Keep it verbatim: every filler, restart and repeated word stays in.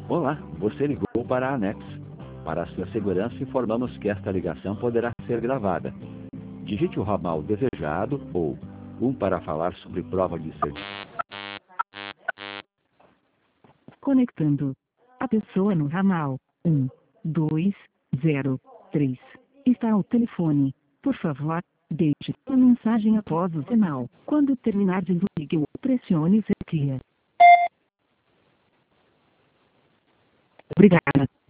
Olá, você ligou para a Anex. Para a sua segurança, informamos que esta ligação poderá ser gravada. Digite o ramal desejado ou um para falar sobre prova de serviço. Conectando. A pessoa no ramal um, dois, zero, três está ao telefone. Por favor, deixe sua mensagem após o sinal. Quando terminar, desligue ou pressione Z. Obrigada.